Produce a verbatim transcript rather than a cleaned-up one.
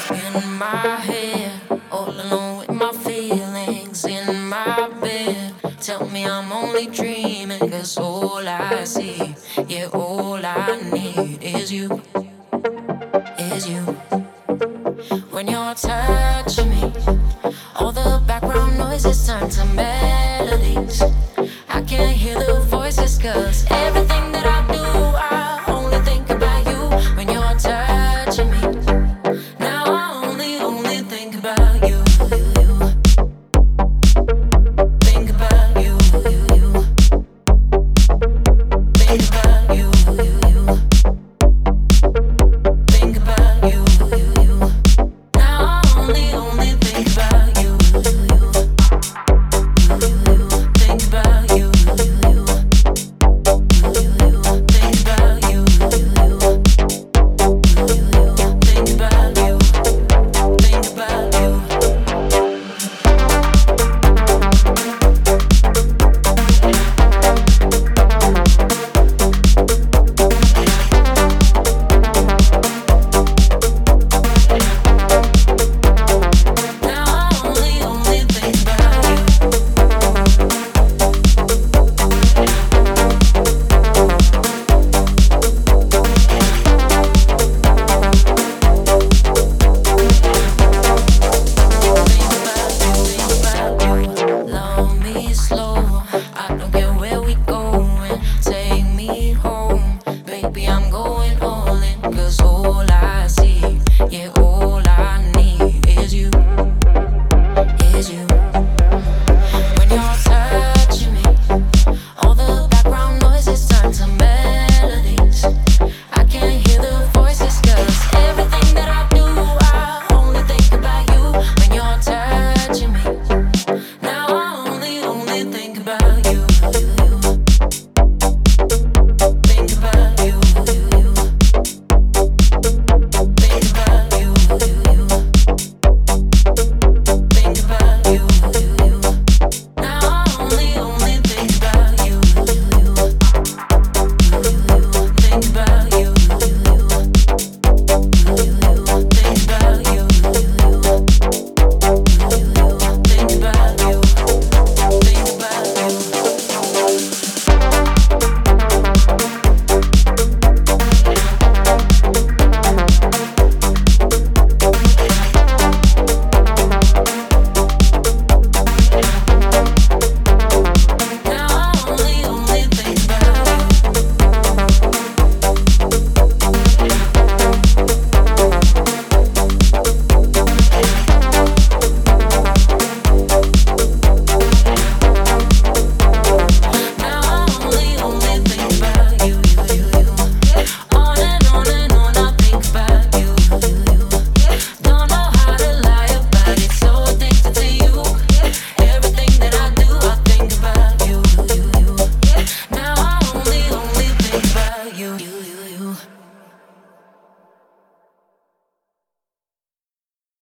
In my head, all alone with my feelings in my bed. Tell me I'm only dreaming, cause all I see, yeah, all I need is you, is you. When you're touching me, all the background noises turn to melodies. I can't hear the voices, cause everything that I do, I only think about you. When you're touching me, now I only, only think about you, you, you. Think about you, you, you. Think about you, you, you. Think about you, you, you. Now I only, only think about you, you, you. You, you. Think about you, you, you. You, you. Think about you, you, you. You, you. Think about you. Think about you. Now I only, only think about you. Love me slow. I don't care where we going. Take me home. Baby, I'm going all in. Cause all I see, yeah, all I need is you.